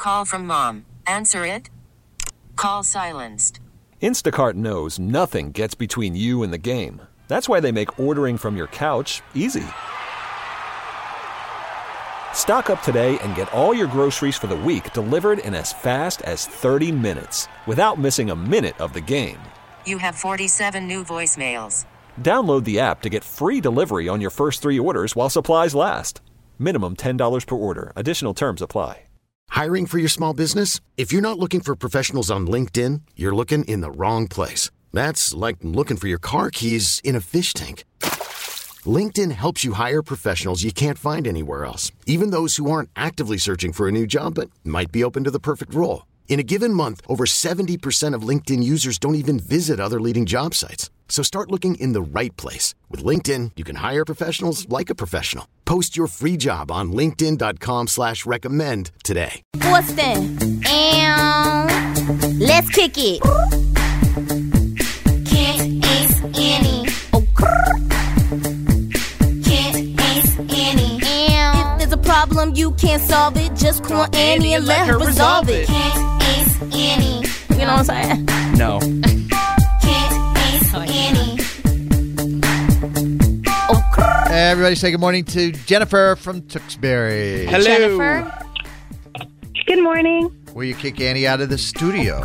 call from mom. Answer it. Call silenced. Instacart knows nothing gets between you and the game. That's why they make ordering from your couch easy. Stock up today and get all your groceries for the week delivered in as fast as 30 minutes without missing a minute of the game. You have 47 new voicemails. Download the app to get free delivery on your first 3 orders while supplies last. Minimum $10 per order. Additional terms apply. Hiring for your small business? If you're not looking for professionals on LinkedIn, you're looking in the wrong place. That's like looking for your car keys in a fish tank. LinkedIn helps you hire professionals you can't find anywhere else, even those who aren't actively searching for a new job but might be open to the perfect role. In a given month, over 70% of LinkedIn users don't even visit other leading job sites. So start looking in the right place. With LinkedIn, you can hire professionals like a professional. Post your free job on linkedin.com/recommend today. Boston, and let's kick it. Can't ace any. Can't ace any. If there's a problem, you can't solve it. Just call Annie and let her resolve it. Can't ace any. You know what I'm saying? No. Everybody say good morning to Jennifer from Tewksbury. Hello. Jennifer. Good morning. Will you kick Annie out of the studio?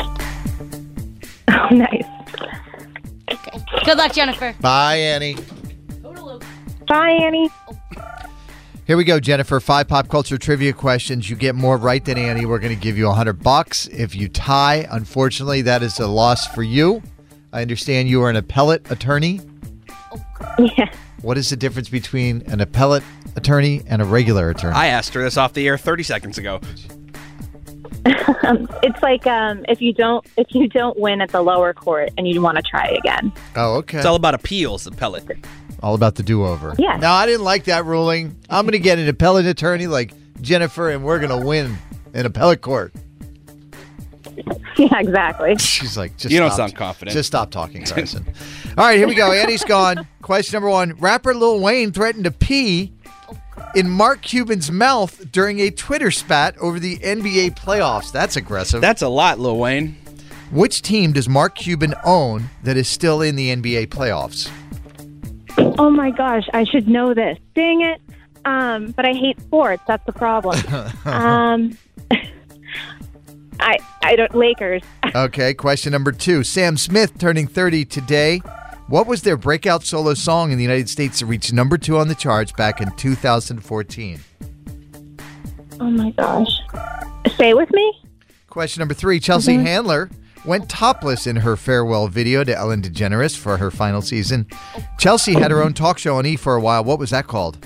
Oh, nice. Okay. Good luck, Jennifer. Bye, Annie. Bye, Annie. Here we go, Jennifer. 5 pop culture trivia questions. You get more right than Annie. We're going to give you $100. If you tie, unfortunately, that is a loss for you. I understand you are an appellate attorney. Yeah. What is the difference between an appellate attorney and a regular attorney? I asked her this off the air 30 seconds ago. It's like if you don't win at the lower court and you want to try again. Oh, okay. It's all about appeals, appellate. All about the do-over. Yeah. No, I didn't like that ruling. I'm going to get an appellate attorney like Jennifer, and we're going to win in appellate court. Yeah, exactly. She's like, You don't sound confident. Just stop talking, Carson. All right, here we go. Annie's gone. Question number 1. Rapper Lil Wayne threatened to pee in Mark Cuban's mouth during a Twitter spat over the NBA playoffs. That's aggressive. That's a lot, Lil Wayne. Which team does Mark Cuban own that is still in the NBA playoffs? Oh my gosh, I should know this. Dang it. But I hate sports. That's the problem. I don't. Lakers. Okay, question number 2. Sam Smith turning 30 today. What was their breakout solo song in the United States that reached number 2 on the charts back in 2014? Oh my gosh. Stay with me. Question number 3. Chelsea Handler went topless in her farewell video to Ellen DeGeneres for her final season. Chelsea had her own talk show on E! For a while. What was that called?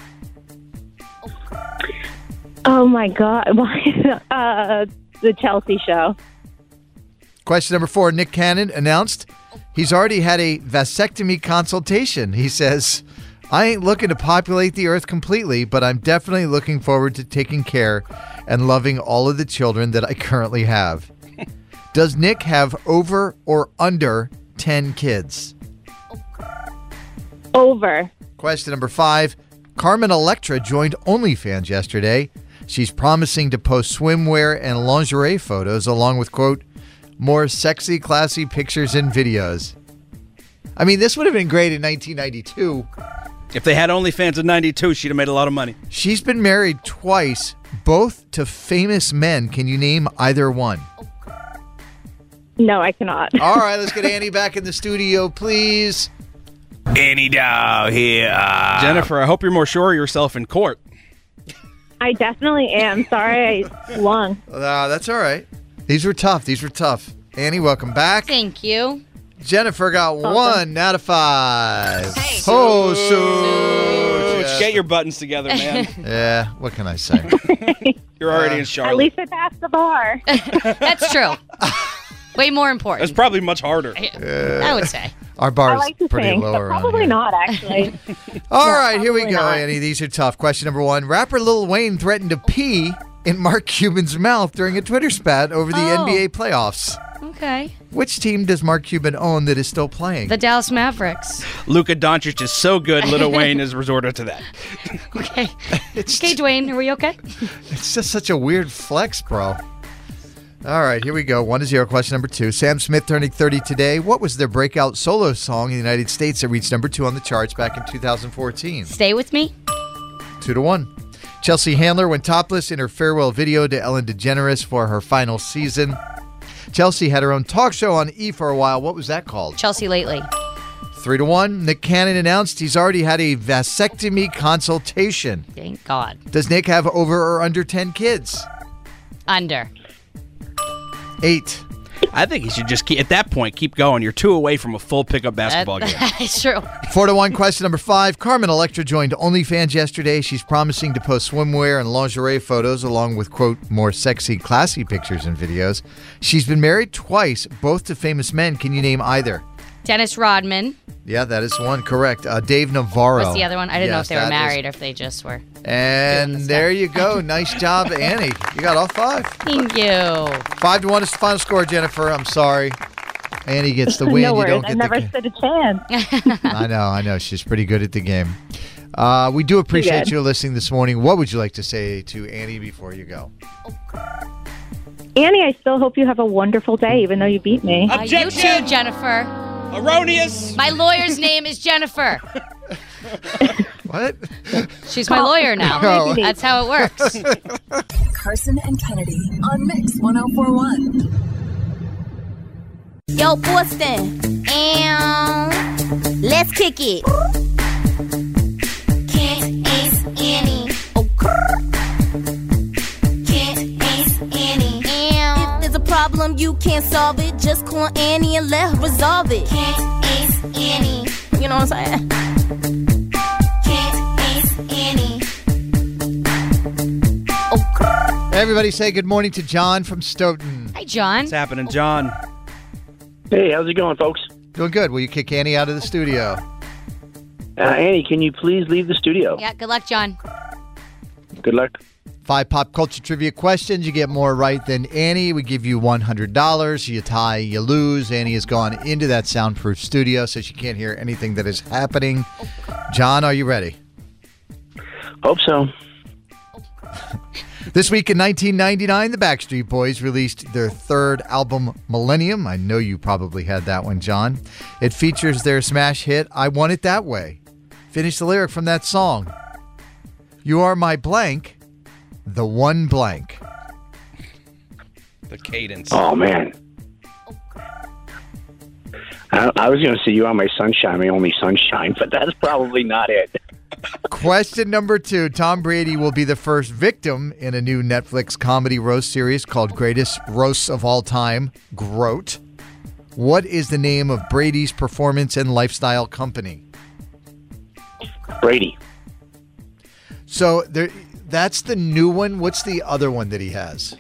Oh my God. The Chelsea Show. Question number 4. Nick Cannon announced he's already had a vasectomy consultation. He says, I ain't looking to populate the earth completely, but I'm definitely looking forward to taking care and loving all of the children that I currently have. Does Nick have over or under 10 kids? Over. Question number 5. Carmen Electra joined OnlyFans yesterday. She's promising to post swimwear and lingerie photos along with, quote, more sexy, classy pictures and videos. I mean, this would have been great in 1992. If they had OnlyFans in 92, she'd have made a lot of money. She's been married twice, both to famous men. Can you name either one? No, I cannot. All right, let's get Annie back in the studio, please. Annie Dow here. Jennifer, I hope you're more sure of yourself in court. I definitely am. Sorry I swung. That's all right. These were tough. Annie, welcome back. Thank you. Jennifer got 1 out of 5. Hey. Oh, Such. Get your buttons together, man. Yeah, what can I say? You're already in Charlotte. At least I passed the bar. That's true. Way more important. That's probably much harder. I would say. Our I bar's like to pretty sing, low but around probably here. not, actually. All right, here we go, not. Annie. These are tough. Question number 1. Rapper Lil Wayne threatened to pee in Mark Cuban's mouth during a Twitter spat over the NBA playoffs. Okay. Which team does Mark Cuban own that is still playing? The Dallas Mavericks. Luka Doncic is so good, Lil Wayne has resorted to that. Okay. Okay, Dwayne, are we okay? It's just such a weird flex, bro. All right, here we go. 1-0. Question number 2. Sam Smith turning 30 today. What was their breakout solo song in the United States that reached number 2 on the charts back in 2014? Stay with me. 2-1. Chelsea Handler went topless in her farewell video to Ellen DeGeneres for her final season. Chelsea had her own talk show on E! For a while. What was that called? Chelsea Lately. 3-1. Nick Cannon announced he's already had a vasectomy consultation. Thank God. Does Nick have over or under 10 kids? Under. 8. I think he should just, at that point, keep going. You're 2 away from a full pickup basketball game. It's true. 4-1. Question number 5. Carmen Electra joined OnlyFans yesterday. She's promising to post swimwear and lingerie photos along with, quote, more sexy, classy pictures and videos. She's been married twice, both to famous men. Can you name either? Dennis Rodman. Yeah, that is one. Correct. Dave Navarro. What's the other one? I didn't know Yes, if they were that married is- or if they just were. And doing the there stuff. you go. Nice job, Annie. You got all 5. Thank you. 5-1 is the final score, Jennifer. I'm sorry. Annie gets the win. No You worries. don't I get never the. stood a chance. I know. She's pretty good at the game. We do appreciate good. you listening this morning. What would you like to say to Annie before you go? Annie, I still hope you have a wonderful day, even though you beat me. You too, Jennifer. Erroneous. My lawyer's name is Jennifer. What? She's my lawyer now. Oh. That's how it works. Carson and Kennedy on Mix 104.1. Yo, Boston. And let's kick it. Can't ace Annie. Oh, can't ace Annie. And if there's a problem, you can't solve it. Just call Annie and let her resolve it. Can't ace Annie. You know what I'm saying? Can't ace Annie. Oh, Everybody say good morning to John from Stoughton. Hi, John. What's happening, John? Hey, how's it going, folks? Doing good. Will you kick Annie out of the studio? Annie, can you please leave the studio? Yeah, good luck, John. Good luck. 5 pop culture trivia questions. You get more right than Annie. We give you $100. You tie, you lose. Annie has gone into that soundproof studio, so she can't hear anything that is happening. John, are you ready? Hope so. This week in 1999, the Backstreet Boys released their 3rd album, Millennium. I know you probably had that one, John. It features their smash hit, I Want It That Way. Finish the lyric from that song. You are my blank, the one blank. The cadence. Oh, man. I was going to say you are my sunshine, my only sunshine, but that's probably not it. Question number 2. Tom Brady will be the first victim in a new Netflix comedy roast series called Greatest Roasts of All Time, GROAT. What is the name of Brady's performance and lifestyle company? Brady. So that's the new one. What's the other one that he has?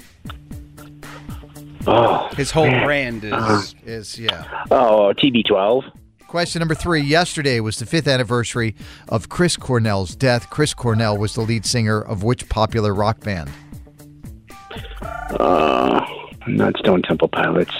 Oh, His whole brand Is yeah. Oh, TB12. Question number 3. Yesterday was the 5th anniversary of Chris Cornell's death. Chris Cornell was the lead singer of which popular rock band? Not Stone Temple Pilots.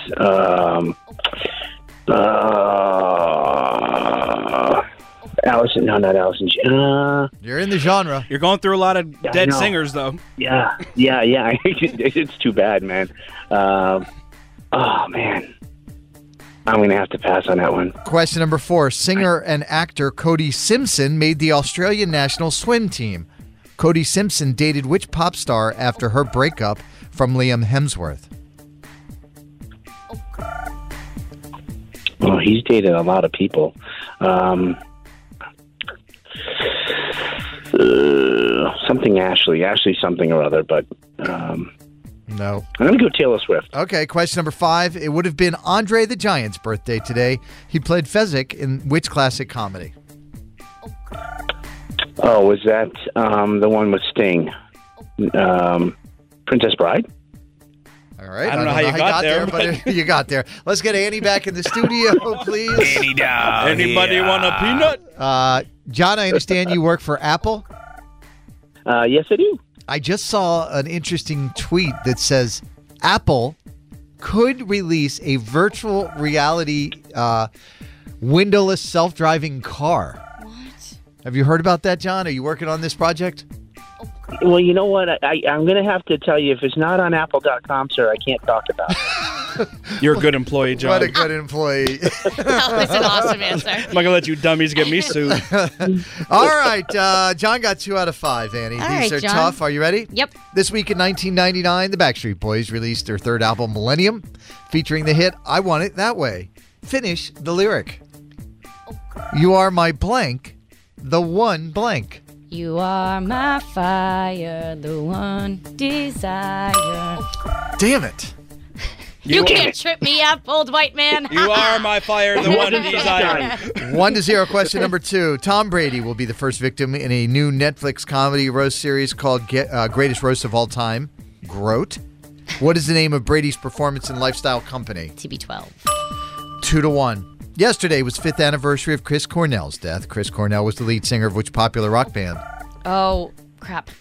Allison. No, not Allison. You're in the genre. You're going through a lot of I dead know. singers, though. Yeah. It's too bad, man. Oh, man. I'm going to have to pass on that one. Question number 4. Singer and actor Cody Simpson made the Australian national swim team. Cody Simpson dated which pop star after her breakup from Liam Hemsworth? Well, he's dated a lot of people. Something Ashley something or other, but No. I'm going to go Taylor Swift. Okay, question number 5. It would have been Andre the Giant's birthday today. He played Fezzik in which classic comedy? Oh, was that the one with Sting? Princess Bride? All right. I don't know how you got there, but you got there. Let's get Annie back in the studio, please. Annie down. Anybody want a peanut? John, I understand you work for Apple. Yes, I do. I just saw an interesting tweet that says Apple could release a virtual reality windowless self-driving car. What? Have you heard about that, John? Are you working on this project? Well, you know what? I'm going to have to tell you, if it's not on Apple.com, sir, I can't talk about it. You're a good employee, John. What a good employee. That was an awesome answer. I'm not going to let you dummies get me sued. All right. John got 2 out of 5, Annie. All These right, are John. tough. Are you ready? Yep. This week in 1999, the Backstreet Boys released their third album, Millennium, featuring the hit I Want It That Way. Finish the lyric. You are my blank, the one blank. You are my fire, the one desire. Damn it. You can't trip me up, old white man. You are my fire, the one desire. 1-0. Question number 2. Tom Brady will be the first victim in a new Netflix comedy roast series called Greatest Roast of All Time, GROAT. What is the name of Brady's performance and lifestyle company? TB12. 2-1. Yesterday was 5th anniversary of Chris Cornell's death. Chris Cornell was the lead singer of which popular rock band? Oh, crap.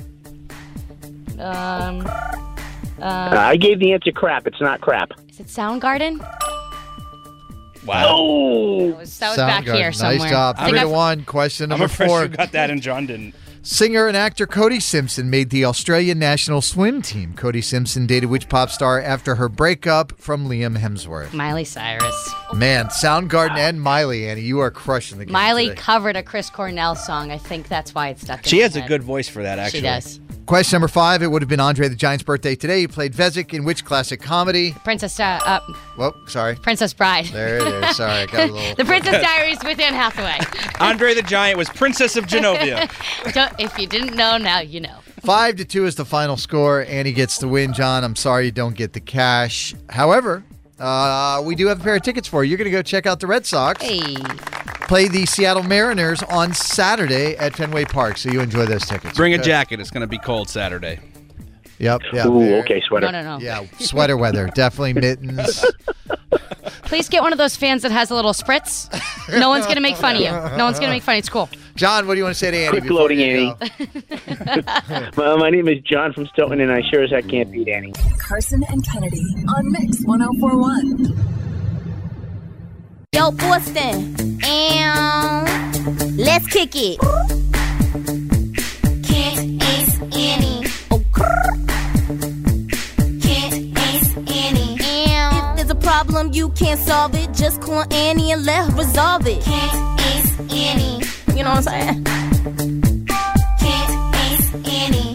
I gave the answer crap. It's not crap. Is it Soundgarden? Wow. Oh! That was back here somewhere. Nice job. I think 3-1. Question I'm number impressed 4. you got that and John didn't. Singer and actor Cody Simpson made the Australian national swim team. Cody Simpson dated which pop star after her breakup from Liam Hemsworth? Miley Cyrus. Man, Soundgarden and Miley, Annie, you are crushing the game Miley today. covered a Chris Cornell song. I think that's why it stuck in She my has a head. good voice for that, actually. She does. Question number 5. It would have been Andre the Giant's birthday today. He played Vezek in which classic comedy? Princess Sorry. Princess Bride. There it is. Sorry, I got a little... The Princess Diaries with Anne Hathaway. Andre the Giant was Princess of Genovia. If you didn't know, now you know. 5-2 is the final score. Annie gets the win. John, I'm sorry you don't get the cash. However, we do have a pair of tickets for you. You're going to go check out the Red Sox. Hey. Play the Seattle Mariners on Saturday at Fenway Park, so you enjoy those tickets. Bring a Okay? jacket. It's going to be cold Saturday. Yep. Ooh, okay, sweater. No. Yeah, sweater weather. Definitely mittens. Please get one of those fans that has a little spritz. No one's going to make fun of you. No one's going to make fun. It's cool. John, what do you want to say to Annie? Quick before loading, you Annie. go? My name is John from Stoughton, and I sure as heck can't beat Annie. Carson and Kennedy on Mix 1041. Yo, Boston, and let's kick it. Can't ace any. Oh, can't ace any. If there's a problem, you can't solve it. Just call Annie and let her resolve it. Can't ace any. You know what I'm saying? Can't ace any.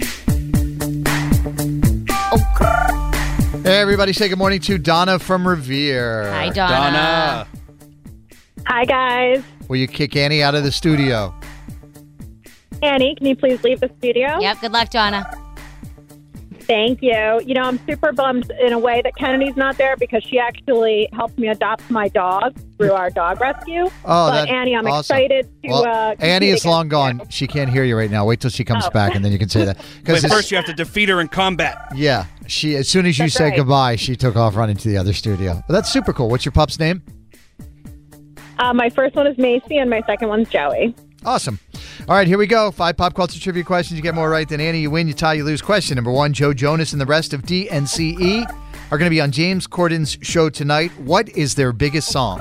Oh, Hey, everybody, say good morning to Donna from Revere. Hi, Donna. Hi, guys. Will you kick Annie out of the studio? Annie, can you please leave the studio? Yep, good luck, Donna. Thank you. You know, I'm super bummed in a way that Kennedy's not there because she actually helped me adopt my dog through our dog rescue. Oh, but that's Annie, I'm awesome. excited to. Well, Annie is compete long against gone. She can't hear you right now. Wait till she comes back, and then you can say that. But first you have to defeat her in combat. Yeah, she. As soon as you That's said right. goodbye, she took off running to the other studio. Well, that's super cool. What's your pup's name? My first one is Macy, and my second one's Joey. Awesome. All right, here we go. 5 pop culture trivia questions. You get more right than Annie. You win, you tie, you lose. Question number 1. Joe Jonas and the rest of DNCE are going to be on James Corden's show tonight. What is their biggest song?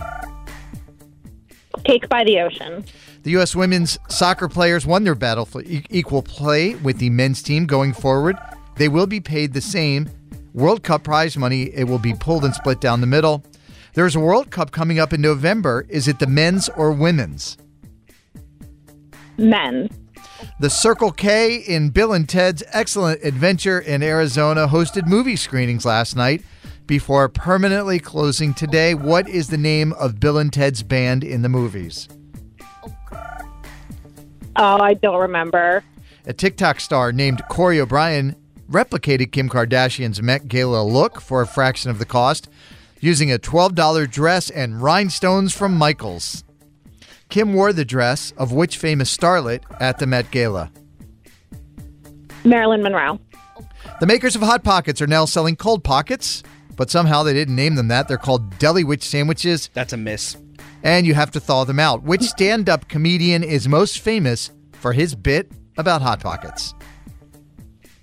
Cake by the Ocean. The U.S. women's soccer players won their battle for equal play with the men's team going forward. They will be paid the same World Cup prize money. It will be pulled and split down the middle. There's a World Cup coming up in November. Is it the men's or women's? Men. The Circle K in Bill and Ted's Excellent Adventure in Arizona hosted movie screenings last night before permanently closing today. What is the name of Bill and Ted's band in the movies? Oh, I don't remember. A TikTok star named Corey O'Brien replicated Kim Kardashian's Met Gala look for a fraction of the cost using a $12 dress and rhinestones from Michaels. Kim wore the dress of which famous starlet at the Met Gala? Marilyn Monroe. The makers of Hot Pockets are now selling Cold Pockets, but somehow they didn't name them that. They're called Deli Witch sandwiches, That's a miss. and you have to thaw them out. Which stand-up comedian is most famous for his bit about Hot Pockets?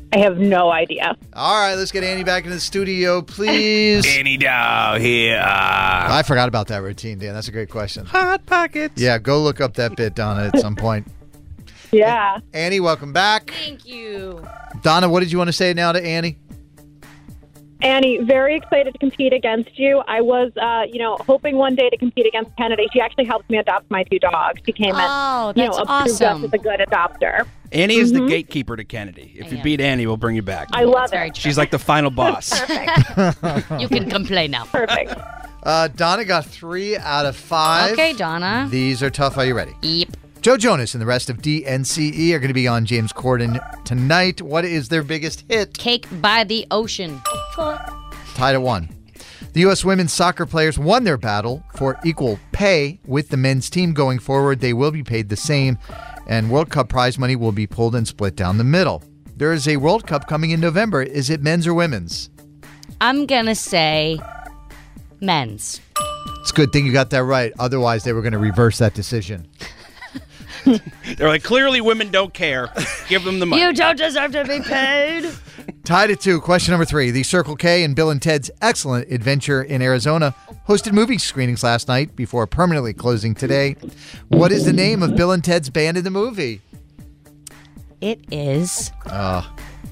I have no idea. All right, let's get Annie back in the studio, please. Annie Dow here. I forgot about that routine, Dan. That's a great question. Hot Pockets. Yeah, go look up that bit, Donna, at some point. Yeah. Annie, welcome back. Thank you. Donna, what did you want to say now to Annie? Annie, very excited to compete against you. I was, hoping one day to compete against Kennedy. She actually helped me adopt my 2 dogs. She came Oh, and, that's approved awesome. us as a good adopter. Annie is the gatekeeper to Kennedy. If you beat Annie, we'll bring you back. I love Very it. true. She's like the final boss. Perfect. You can complain now. Perfect. Donna got 3 out of 5. Okay, Donna. These are tough. Are you ready? Yep. Joe Jonas and the rest of DNCE are going to be on James Corden tonight. What is their biggest hit? Cake by the Ocean. Tied at 1. The U.S. women's soccer players won their battle for equal pay with the men's team. Going forward, they will be paid the same, and World Cup prize money will be pulled and split down the middle. There is a World Cup coming in November. Is it men's or women's? I'm going to say men's. It's a good thing you got that right. Otherwise, they were going to reverse that decision. They're like, clearly women don't care. Give them the money. You don't deserve to be paid. Tied at 2. Question number 3. The Circle K and Bill and Ted's Excellent Adventure in Arizona hosted movie screenings last night before permanently closing today. What is the name of Bill and Ted's band in the movie? It is Uh,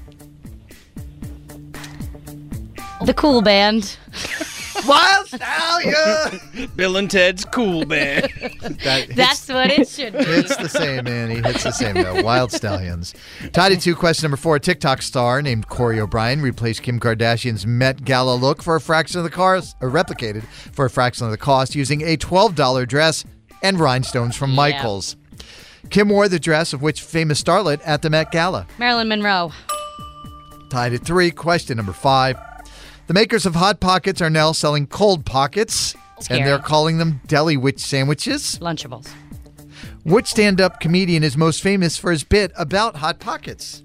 the Cool Band. Wild Stallion! Bill and Ted's Cool Band. That's what it should be. It's the same, Annie. It's the same, though. Wild Stallions. Tied at 2. Question number 4. A TikTok star named Corey O'Brien replaced Kim Kardashian's Met Gala look for a fraction of the cost, or replicated for a fraction of the cost, using a $12 dress and rhinestones from Michaels. Kim wore the dress of which famous starlet at the Met Gala? Marilyn Monroe. Tied at 3. Question number 5. The makers of Hot Pockets are now selling Cold Pockets, Scary. and they're calling them Deli Witch sandwiches. Lunchables. Which stand-up comedian is most famous for his bit about Hot Pockets?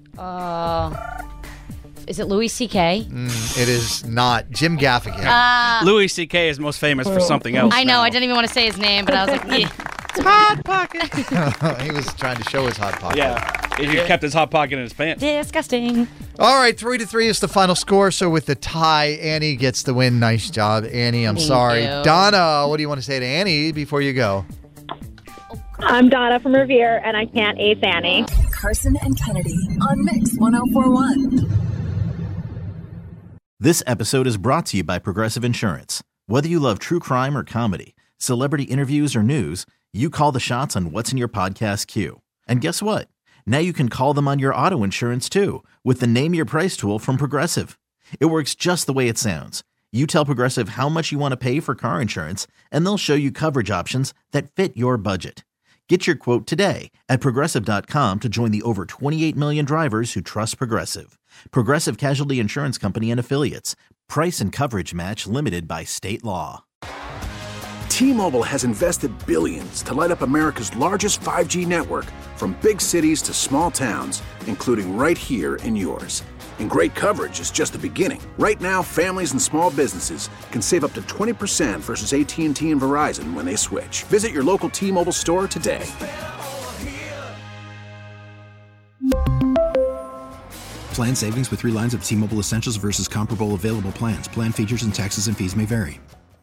Is it Louis C.K.? It is not. Jim Gaffigan. Louis C.K. is most famous for something else. I know. now. I didn't even want to say his name, but I was like, yeah. Hot Pocket. He was trying to show his Hot Pocket. Yeah. He kept his Hot Pocket in his pants. Disgusting. All right, 3-3 is the final score. So with the tie, Annie gets the win. Nice job, Annie. I'm Thank sorry. you. Donna, what do you want to say to Annie before you go? I'm Donna from Revere, and I can't ace Annie. Carson and Kennedy on Mix 104.1. This episode is brought to you by Progressive Insurance. Whether you love true crime or comedy, celebrity interviews or news, you call the shots on what's in your podcast queue. And guess what? Now you can call them on your auto insurance too with the Name Your Price tool from Progressive. It works just the way it sounds. You tell Progressive how much you want to pay for car insurance, and they'll show you coverage options that fit your budget. Get your quote today at Progressive.com to join the over 28 million drivers who trust Progressive. Progressive Casualty Insurance Company and Affiliates. Price and coverage match limited by state law. T-Mobile has invested billions to light up America's largest 5G network, from big cities to small towns, including right here in yours. And great coverage is just the beginning. Right now, families and small businesses can save up to 20% versus AT&T and Verizon when they switch. Visit your local T-Mobile store today. Plan savings with 3 lines of T-Mobile Essentials versus comparable available plans. Plan features and taxes and fees may vary.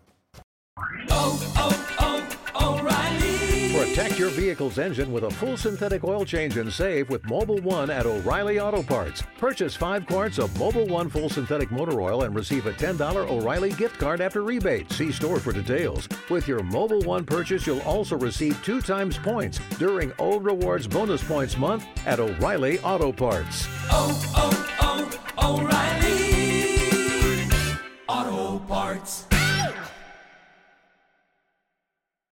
Protect your vehicle's engine with a full synthetic oil change and save with Mobil 1 at O'Reilly Auto Parts. Purchase 5 quarts of Mobil 1 full synthetic motor oil and receive a $10 O'Reilly gift card after rebate. See store for details. With your Mobil 1 purchase, you'll also receive 2 times points during O Rewards Bonus Points Month at O'Reilly Auto Parts. O'Reilly Auto Parts.